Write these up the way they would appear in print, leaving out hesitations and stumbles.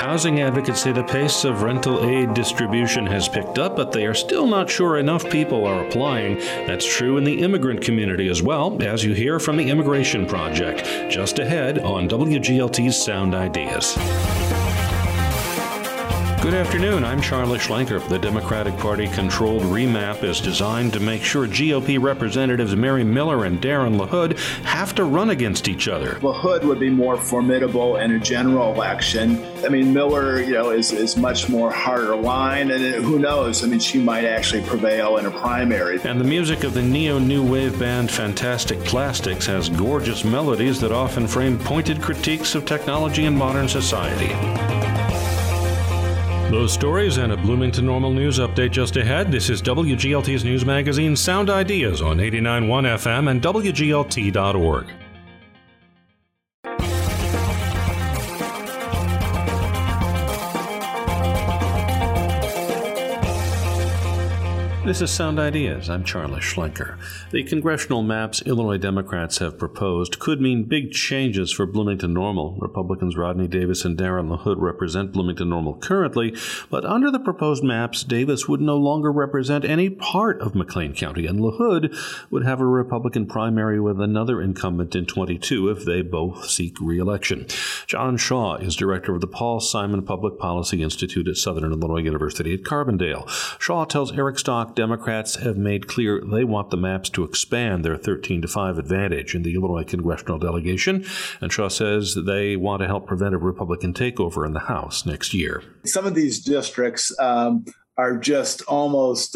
Housing advocates say the pace of rental aid distribution has picked up, but they are still not sure enough people are applying. That's true in the immigrant community as well, as you hear from the Immigration Project, just ahead on WGLT's Sound Ideas. Good afternoon, I'm Charlie Schlenker. The Democratic Party-controlled remap is designed to make sure GOP Representatives Mary Miller and Darren LaHood have to run against each other. LaHood would be more formidable in a general election. I mean, Miller, is much more harder line, and who knows? I mean, she might actually prevail in a primary. And the music of the neo-new wave band Fantastic Plastics has gorgeous melodies that often frame pointed critiques of technology and modern society. Those stories and a Bloomington Normal News update just ahead. This is WGLT's news magazine Sound Ideas on 89.1 FM and WGLT.org. This is Sound Ideas. I'm Charlie Schlenker. The congressional maps Illinois Democrats have proposed could mean big changes for Bloomington Normal. Republicans Rodney Davis and Darren LaHood represent Bloomington Normal currently, but under the proposed maps, Davis would no longer represent any part of McLean County, and LaHood would have a Republican primary with another incumbent in 22 if they both seek re-election. John Shaw is director of the Paul Simon Public Policy Institute at Southern Illinois University at Carbondale. Shaw tells Eric Stock Democrats have made clear they want the maps to expand their 13-5 advantage in the Illinois congressional delegation, and Shaw says they want to help prevent a Republican takeover in the House next year. Some of these districts are just almost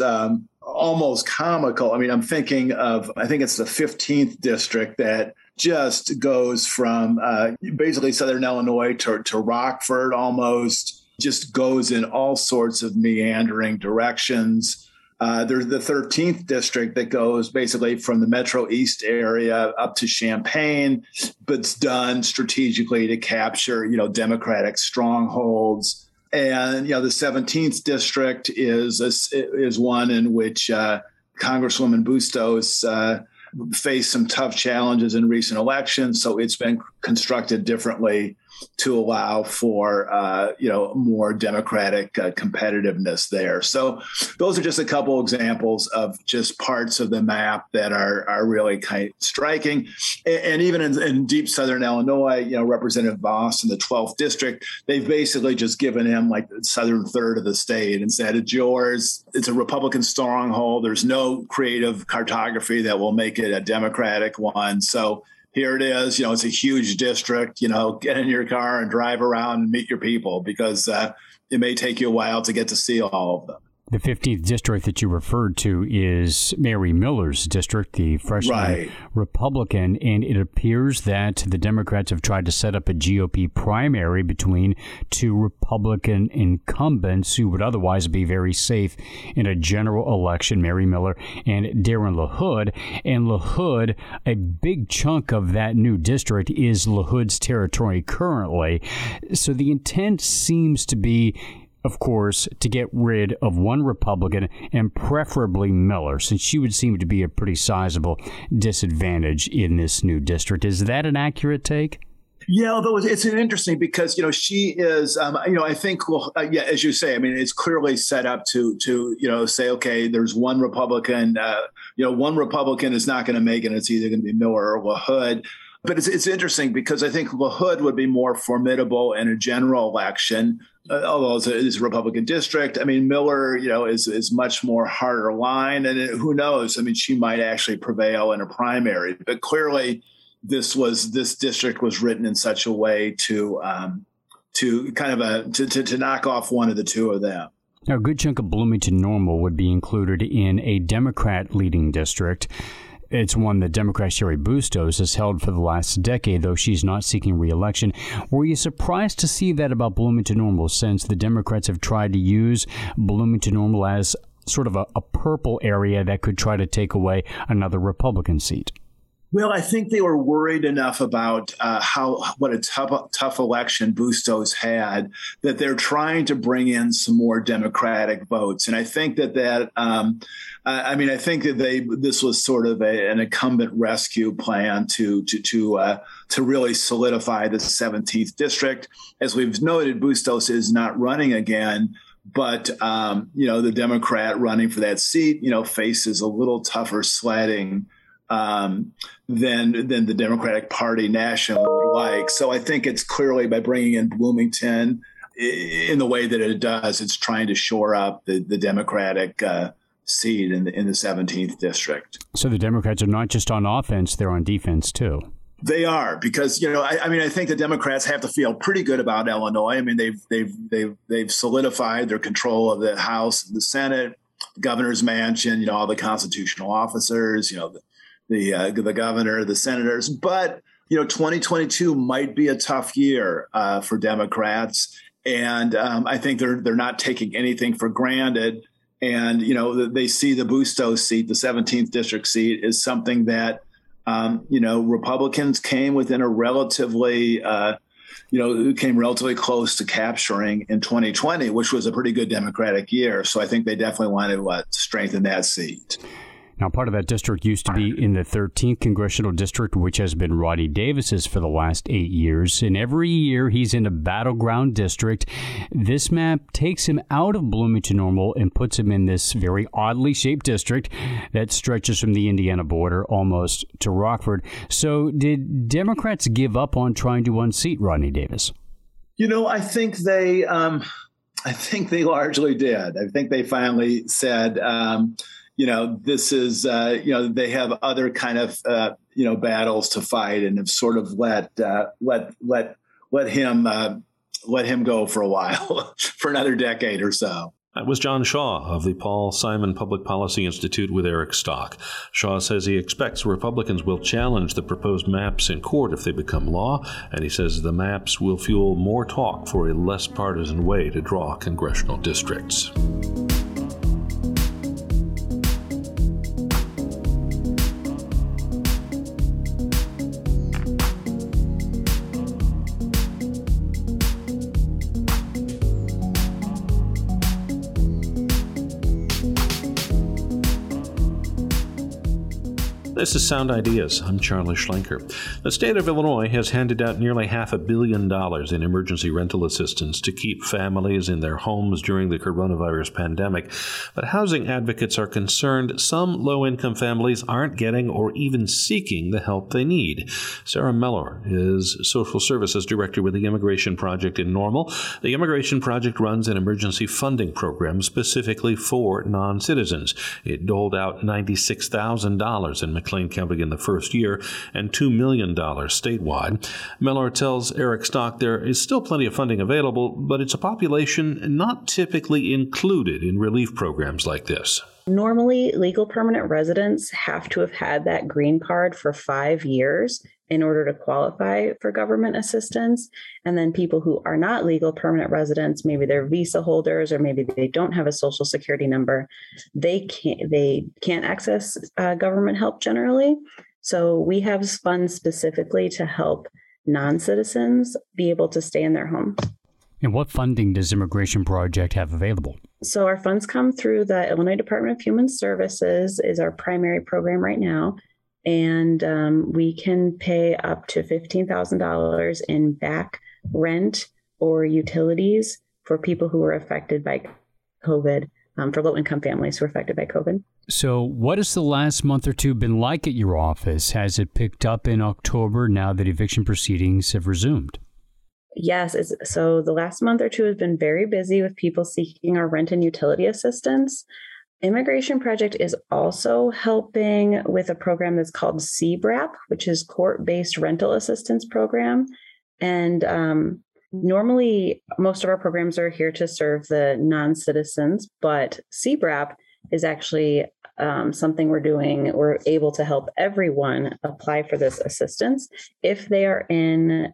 comical. I mean, I'm thinking of, I think it's the 15th district that just goes from basically Southern Illinois to Rockford almost, just goes in all sorts of meandering directions. There's the 13th district that goes basically from the Metro East area up to Champaign, but it's done strategically to capture, Democratic strongholds. And, the 17th district is one in which Congresswoman Bustos faced some tough challenges in recent elections. So it's been constructed differently to allow for, more Democratic competitiveness there. So those are just a couple examples of just parts of the map that are really kind of striking. And even in deep Southern Illinois, Representative Voss in the 12th district, they've basically just given him like the southern third of the state and said, it's yours. It's a Republican stronghold. There's no creative cartography that will make it a Democratic one. So here it is, it's a huge district, get in your car and drive around and meet your people because it may take you a while to get to see all of them. The 15th district that you referred to is Mary Miller's district, the freshman Republican, and it appears that the Democrats have tried to set up a GOP primary between two Republican incumbents who would otherwise be very safe in a general election, Mary Miller and Darren LaHood. And LaHood, a big chunk of that new district is LaHood's territory currently. So the intent seems to be, of course, to get rid of one Republican and preferably Miller, since she would seem to be a pretty sizable disadvantage in this new district. Is that an accurate take? Yeah, although it's interesting because, she is, I think, as you say, I mean, it's clearly set up to say, okay, there's one Republican, one Republican is not going to make it. It's either going to be Miller or LaHood. But it's interesting because I think LaHood would be more formidable in a general election, although it's a Republican district. I mean, Miller, is much more harder line. And who knows? I mean, she might actually prevail in a primary. But clearly, this district was written in such a way to knock off one of the two of them. Now, a good chunk of Bloomington Normal would be included in a Democrat-leading district. It's one that Democrat Sherry Bustos has held for the last decade, though she's not seeking re-election. Were you surprised to see that about Bloomington Normal, since the Democrats have tried to use Bloomington Normal as sort of a purple area that could try to take away another Republican seat? Well, I think they were worried enough about what a tough election Bustos had that they're trying to bring in some more Democratic votes, and I think that I think that this was sort of an incumbent rescue plan to really solidify the 17th district. As we've noted, Bustos is not running again. But, the Democrat running for that seat, faces a little tougher sledding than the Democratic Party nationally would like. So I think it's clearly by bringing in Bloomington in the way that it does, it's trying to shore up the Democratic seat in the 17th district. So the Democrats are not just on offense, they're on defense, too. They are, because I think the Democrats have to feel pretty good about Illinois. I mean, they've solidified their control of the House and the Senate, the governor's mansion, all the constitutional officers, the governor, the senators. But 2022 might be a tough year for Democrats, and I think they're not taking anything for granted. And they see the Bustos seat, the 17th district seat, is something that. Republicans came within a relatively close to capturing in 2020, which was a pretty good Democratic year. So I think they definitely want to strengthen that seat. Now, part of that district used to be in the 13th Congressional District, which has been Rodney Davis's for the last 8 years. And every year he's in a battleground district. This map takes him out of Bloomington Normal and puts him in this very oddly shaped district that stretches from the Indiana border almost to Rockford. So did Democrats give up on trying to unseat Rodney Davis? I think they largely did. I think they finally said, this is, they have other kind of, battles to fight, and have sort of let him go for a while, for another decade or so. That was John Shaw of the Paul Simon Public Policy Institute with Eric Stock. Shaw says he expects Republicans will challenge the proposed maps in court if they become law, and he says the maps will fuel more talk for a less partisan way to draw congressional districts. This is Sound Ideas. I'm Charlie Schlenker. The state of Illinois has handed out nearly $500 million in emergency rental assistance to keep families in their homes during the coronavirus pandemic. But housing advocates are concerned some low-income families aren't getting or even seeking the help they need. Sarah Mellor is Social Services Director with the Immigration Project in Normal. The Immigration Project runs an emergency funding program specifically for non-citizens. It doled out $96,000 in McLean County in the first year and $2 million statewide. Mellor tells Eric Stock there is still plenty of funding available, but it's a population not typically included in relief programs like this. Normally, legal permanent residents have to have had that green card for 5 years in order to qualify for government assistance. And then people who are not legal permanent residents, maybe they're visa holders or maybe they don't have a social security number, they can't access government help generally. So we have funds specifically to help non-citizens be able to stay in their home. And what funding does Immigration Project have available? So our funds come through the Illinois Department of Human Services is our primary program right now. And we can pay up to $15,000 in back rent or utilities for people who are affected by COVID, for low-income families who are affected by COVID. So what has the last month or two been like at your office? Has it picked up in October now that eviction proceedings have resumed? Yes. So the last month or two has been very busy with people seeking our rent and utility assistance. Immigration Project is also helping with a program that's called CBRAP, which is Court-Based Rental Assistance Program. And normally, most of our programs are here to serve the non-citizens, but CBRAP is actually something we're doing. We're able to help everyone apply for this assistance if they are in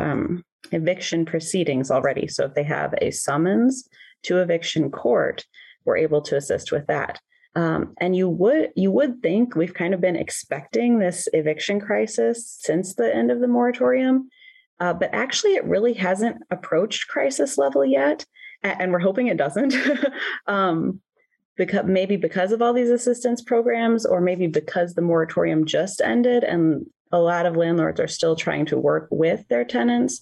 eviction proceedings already. So if they have a summons to eviction court, we're able to assist with that. And you would think we've kind of been expecting this eviction crisis since the end of the moratorium, but actually it really hasn't approached crisis level yet, and we're hoping it doesn't. Because of all these assistance programs, or maybe because the moratorium just ended and a lot of landlords are still trying to work with their tenants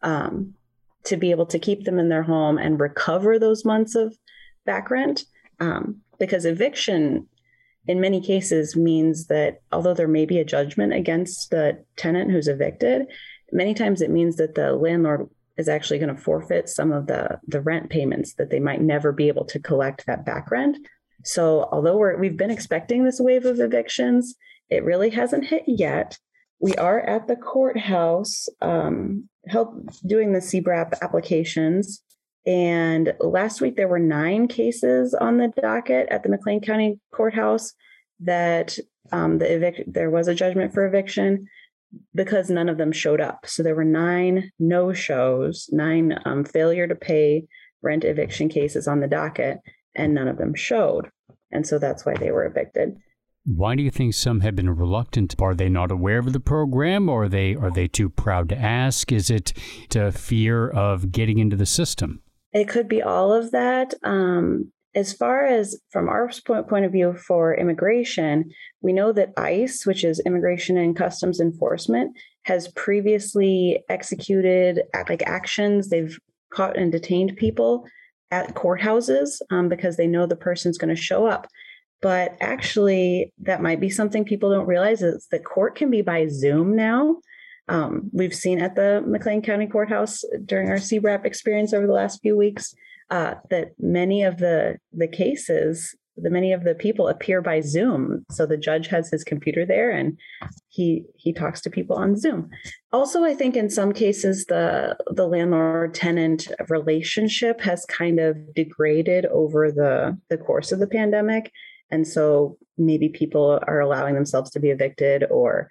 to be able to keep them in their home and recover those months of back rent. Because eviction in many cases means that although there may be a judgment against the tenant who's evicted, many times it means that the landlord is actually going to forfeit some of the rent payments that they might never be able to collect that back rent. So although we've been expecting this wave of evictions, it really hasn't hit yet. We are at the courthouse doing the CBRAP applications. And last week there were 9 cases on the docket at the McLean County Courthouse that there was a judgment for eviction, because none of them showed up. So there were 9 no-shows, 9 failure to pay rent eviction cases on the docket, and none of them showed. And so that's why they were evicted. Why do you think some have been reluctant? Are they not aware of the program, or are they too proud to ask? Is it a fear of getting into the system? It could be all of that. As far as from our point of view for immigration, we know that ICE, which is Immigration and Customs Enforcement, has previously executed actions. They've caught and detained people at courthouses because they know the person's going to show up. But actually, that might be something people don't realize, is that court can be by Zoom now. We've seen at the McLean County Courthouse during our CBRAP experience over the last few weeks that many of the cases, many of the people appear by Zoom. So the judge has his computer there and he talks to people on Zoom. Also, I think in some cases, the landlord-tenant relationship has kind of degraded over the course of the pandemic. And so maybe people are allowing themselves to be evicted, or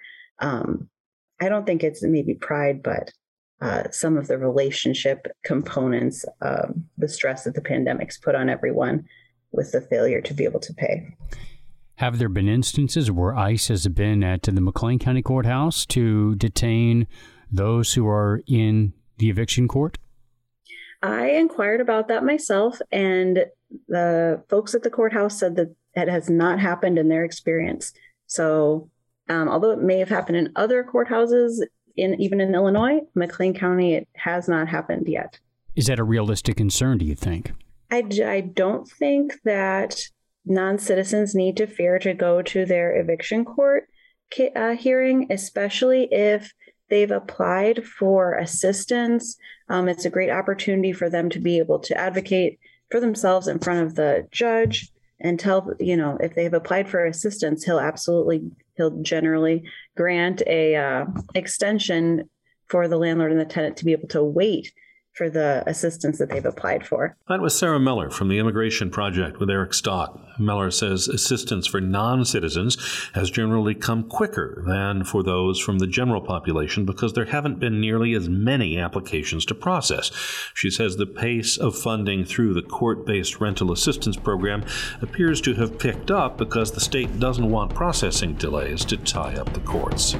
I don't think it's maybe pride, but some of the relationship components of the stress that the pandemic's put on everyone with the failure to be able to pay. Have there been instances where ICE has been at the McLean County Courthouse to detain those who are in the eviction court? I inquired about that myself, and the folks at the courthouse said that that has not happened in their experience. So although it may have happened in other courthouses, even in Illinois, McLean County, it has not happened yet. Is that a realistic concern, do you think? I don't think that non-citizens need to fear to go to their eviction court hearing, especially if they've applied for assistance. It's a great opportunity for them to be able to advocate for themselves in front of the judge and tell, if they've applied for assistance, he'll generally grant a extension for the landlord and the tenant to be able to wait for the assistance that they've applied for. That was Sarah Miller from the Immigration Project with Eric Stock. Miller says assistance for non-citizens has generally come quicker than for those from the general population because there haven't been nearly as many applications to process. She says the pace of funding through the court-based rental assistance program appears to have picked up because the state doesn't want processing delays to tie up the courts.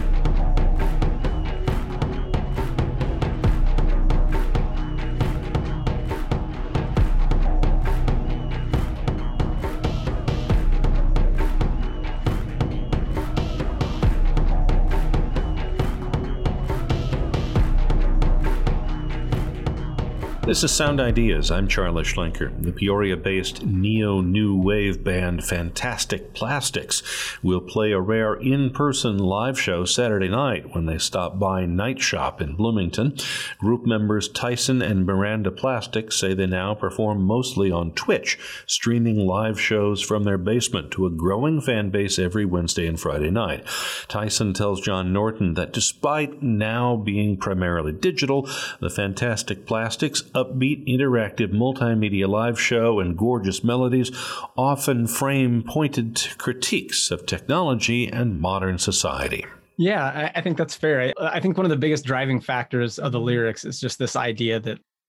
This is Sound Ideas. I'm Charlie Schlenker. The Peoria-based neo-new wave band Fantastic Plastics will play a rare in-person live show Saturday night when they stop by Night Shop in Bloomington. Group members Tyson and Miranda Plastics say they now perform mostly on Twitch, streaming live shows from their basement to a growing fan base every Wednesday and Friday night. Tyson tells John Norton that despite now being primarily digital, the Fantastic Plastics upbeat, interactive, multimedia live show and gorgeous melodies often frame pointed critiques of technology and modern society. Yeah, I think that's fair. I think one of the biggest driving factors of the lyrics is just this idea that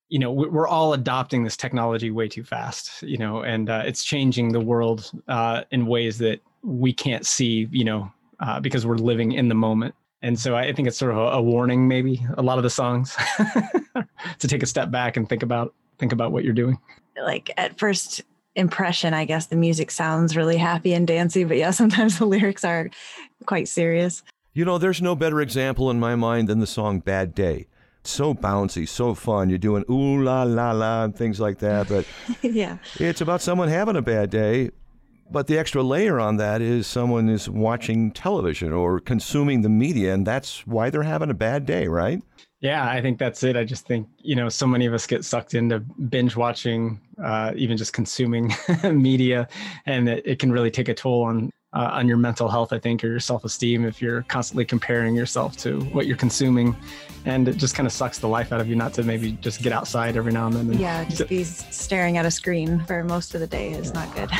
we're all adopting this technology way too fast, and it's changing the world in ways that we can't see, because we're living in the moment. And so I think it's sort of a warning, maybe, a lot of the songs, to take a step back and think about what you're doing. Like at first impression, I guess the music sounds really happy and dancey, but yeah, sometimes the lyrics are quite serious. There's no better example in my mind than the song Bad Day. So bouncy, so fun. You're doing ooh la la la and things like that, but yeah, it's about someone having a bad day. But the extra layer on that is someone is watching television or consuming the media, and that's why they're having a bad day, right? Yeah, I think that's it. I just think, so many of us get sucked into binge watching, even just consuming media, and it can really take a toll on your mental health, I think, or your self-esteem if you're constantly comparing yourself to what you're consuming. And it just kind of sucks the life out of you not to maybe just get outside every now and then. Yeah, just be staring at a screen for most of the day is not good.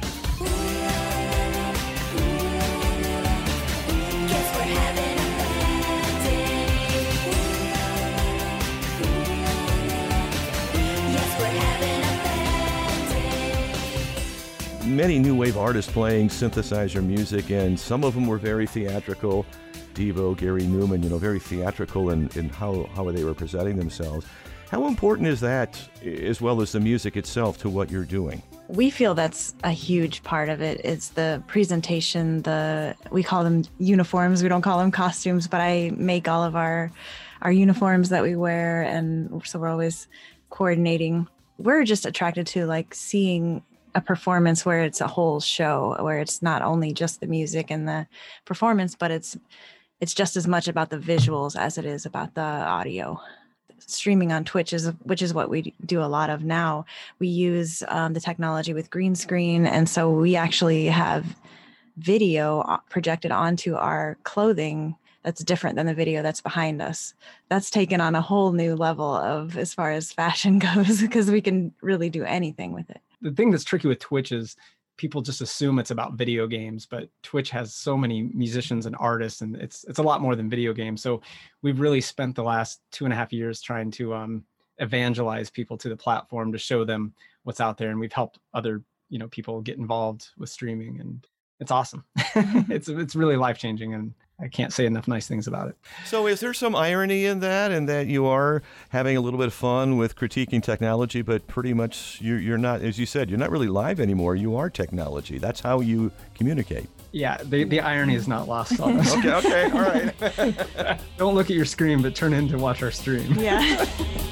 Many new wave artists playing synthesizer music, and some of them were very theatrical. Devo, Gary Newman, very theatrical in how they were presenting themselves. How important is that, as well as the music itself, to what you're doing? We feel that's a huge part of it. It's the presentation, we call them uniforms. We don't call them costumes, but I make all of our uniforms that we wear. And so we're always coordinating. We're just attracted to seeing a performance where it's a whole show, where it's not only just the music and the performance, but it's just as much about the visuals as it is about the audio. Streaming on Twitch which is what we do a lot of now. We use the technology with green screen, and so we actually have video projected onto our clothing that's different than the video that's behind us. That's taken on a whole new level of as far as fashion goes, because we can really do anything with it. The thing that's tricky with Twitch is people just assume it's about video games, but Twitch has so many musicians and artists, and it's a lot more than video games. So we've really spent the last 2.5 years trying to evangelize people to the platform, to show them what's out there. And we've helped other, people get involved with streaming, and it's awesome. It's really life-changing, and I can't say enough nice things about it. So is there some irony in that you are having a little bit of fun with critiquing technology, but pretty much you're not, as you said, you're not really live anymore. You are technology. That's how you communicate. Yeah, the irony is not lost on us. Okay, all right. Don't look at your screen, but turn in to watch our stream. Yeah.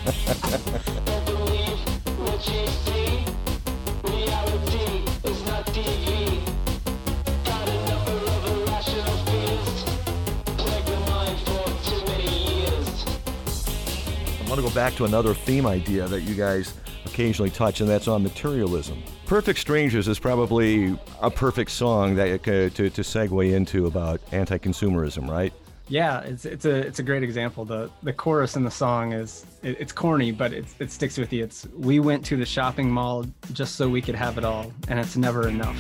I want to go back to another theme idea that you guys occasionally touch, and that's on materialism. Perfect Strangers is probably a perfect song that to segue into about anti-consumerism, right? Yeah, it's a great example. The chorus in the song it's corny, but it sticks with you. It's, we went to the shopping mall just so we could have it all, and it's never enough.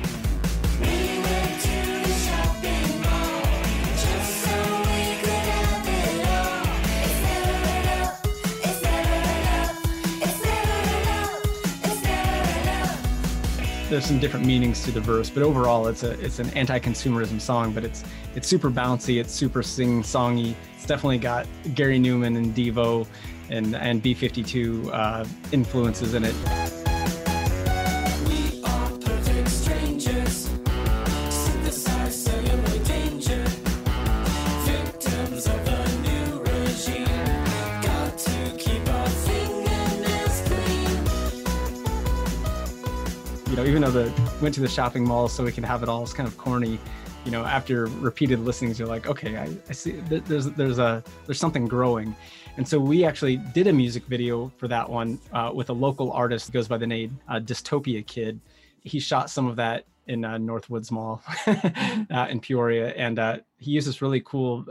There's some different meanings to the verse, but overall it's an anti-consumerism song, but it's super bouncy, it's super sing-songy. It's definitely got Gary Newman and Devo and B-52 influences in it. We are perfect strangers, synthesize cellular danger, victims of a new regime, got to keep our fingernails clean. Even though went to the shopping mall so we can have it all, it's kind of corny. After repeated listenings, you're like, okay, I see there's something growing. And so we actually did a music video for that one with a local artist that goes by the name Dystopia Kid. He shot some of that in Northwoods Mall in Peoria, and he used this really cool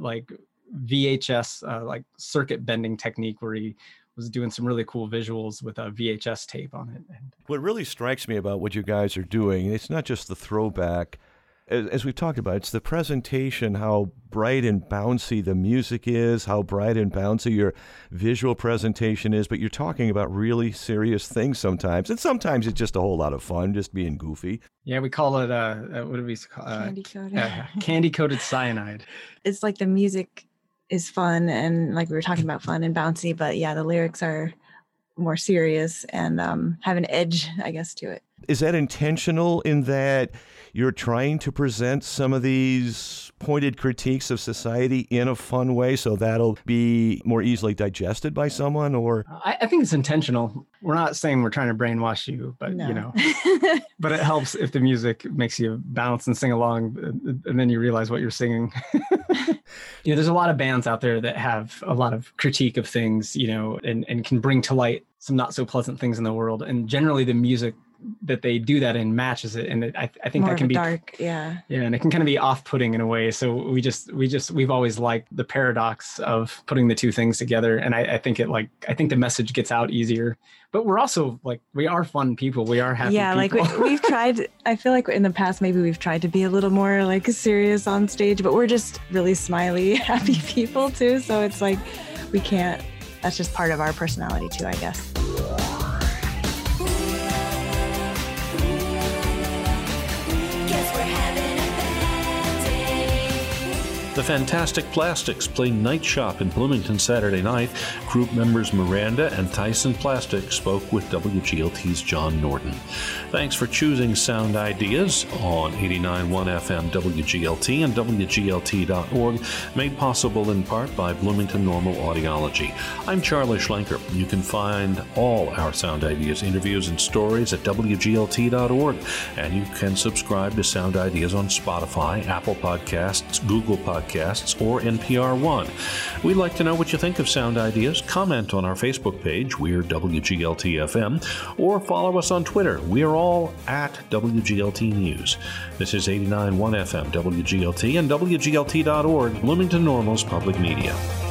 VHS circuit bending technique where he was doing some really cool visuals with a VHS tape on it. What really strikes me about what you guys are doing, it's not just the throwback as we've talked about, it's the presentation, how bright and bouncy the music is, how bright and bouncy your visual presentation is, but you're talking about really serious things sometimes. And sometimes it's just a whole lot of fun, just being goofy. Yeah, we call it, what do we call candy-coated cyanide. It's like the music is fun and like we were talking about, fun and bouncy, but yeah, the lyrics are more serious and have an edge, I guess, to it. Is that intentional in that you're trying to present some of these pointed critiques of society in a fun way so that'll be more easily digested by someone? Or I think it's intentional. We're not saying we're trying to brainwash you, but No. you know, but it helps if the music makes you bounce and sing along, and then you realize what you're singing. You know, there's a lot of bands out there that have a lot of critique of things, you know, and can bring to light some not so pleasant things in the world. And generally the music that they do that in matches it. And I think More that of can a be dark, yeah. Yeah, and it can kind of be off-putting in a way. So we've always liked the paradox of putting the two things together. And I think the message gets out easier. But we're also we are fun people. We are happy people. Like we've tried, I feel like in the past, maybe we've tried to be a little more like serious on stage, but we're just really smiley, happy people too. So it's like, that's just part of our personality too, I guess. The Fantastic Plastics play Night Shop in Bloomington Saturday night. Group members Miranda and Tyson Plastic spoke with WGLT's John Norton. Thanks for choosing Sound Ideas on 89.1 FM WGLT and WGLT.org, made possible in part by Bloomington Normal Audiology. I'm Charlie Schlenker. You can find all our Sound Ideas interviews and stories at WGLT.org, and you can subscribe to Sound Ideas on Spotify, Apple Podcasts, Google Podcasts, or NPR One. We'd like to know what you think of Sound Ideas. Comment on our Facebook page, we're WGLT-FM, or follow us on Twitter. We are all at WGLT News. This is 89.1 FM WGLT and WGLT.org, Bloomington Normal's public media.